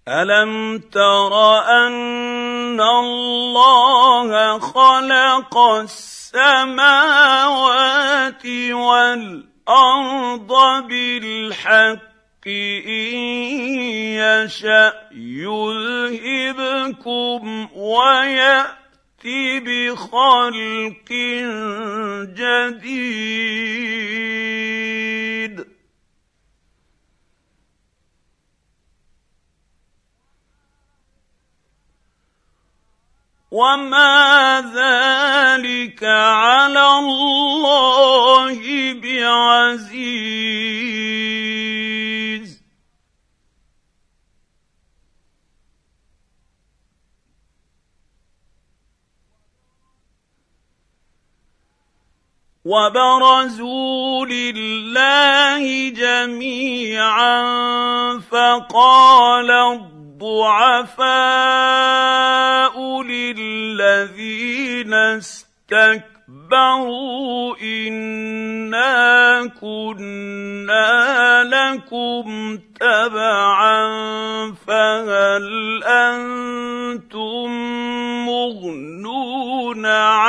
ألم تر أن الله خلق السماوات والأرض بالحق إن يشأ يذهبكم ويأت بخلق جديد وما ذلك على الله بعزيز وبرزوا لله جميعا فقال الضعفاء للذين استكبروا إنا كنا لكم تبعا فهل أنتم مغنون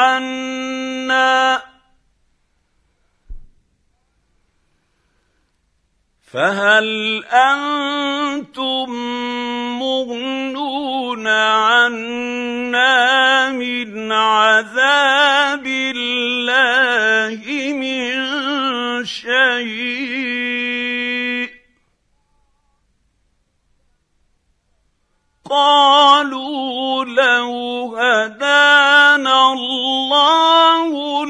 عنا من عذاب الله من شيء قالوا لو هدانا الله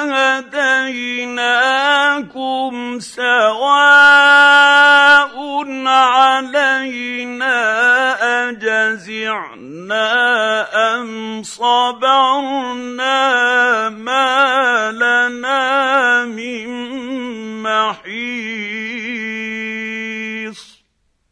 لهديناكم سواء علينا أجزعنا أم صبرنا ما لنا من محيص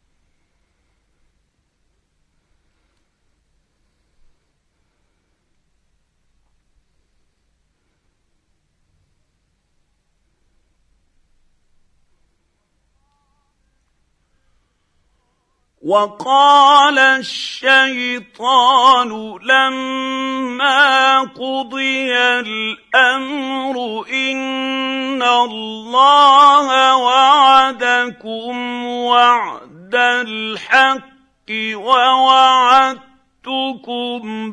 وقال الشيطان لما قضي الأمر إن الله وعدكم وعد الحق ووعدتكم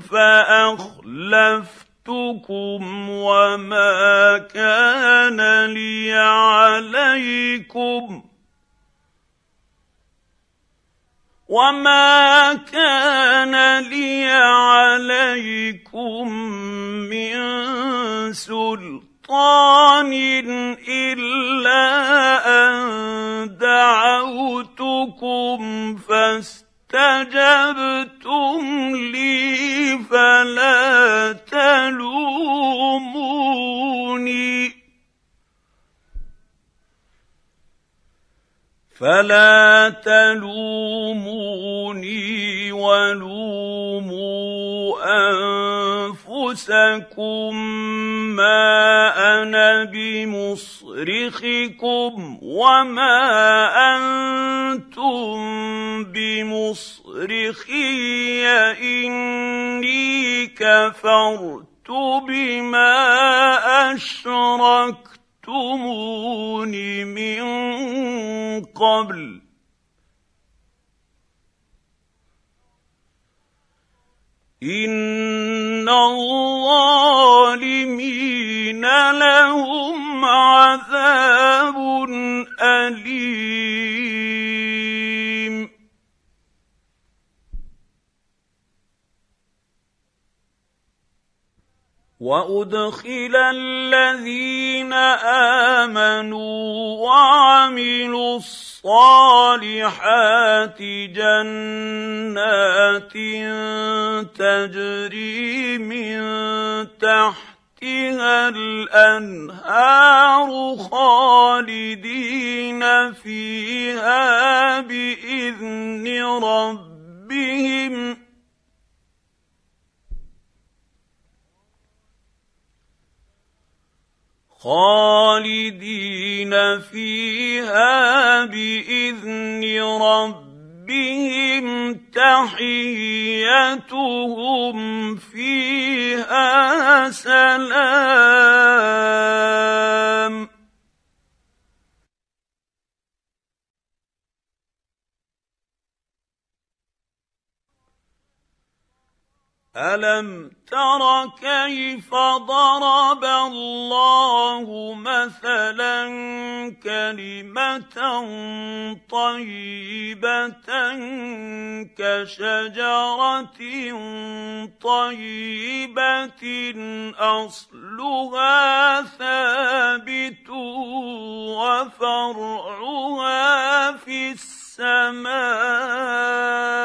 فأخلفتكم وما كان لي عليكم من سلطان إلا أن دعوتكم فاستجبتم لي فلا تلوموني ولوموا أنفسكم ما أنا بمصرخكم وما أنتم بمصرخي إني كفرت بما أشركتمون من قبل إن الظالمين لهم عذاب أليم وأدخل الذين آمنوا وعملوا الصالحات جنات تجري من تحتها الأنهار خالدين فيها بإذن ربهم ربهم تحيتهم فيها سلام. ألم تر كيف ضرب الله مثلا كلمة طيبة كشجرة طيبة أصلها ثابت وفرعها في السماء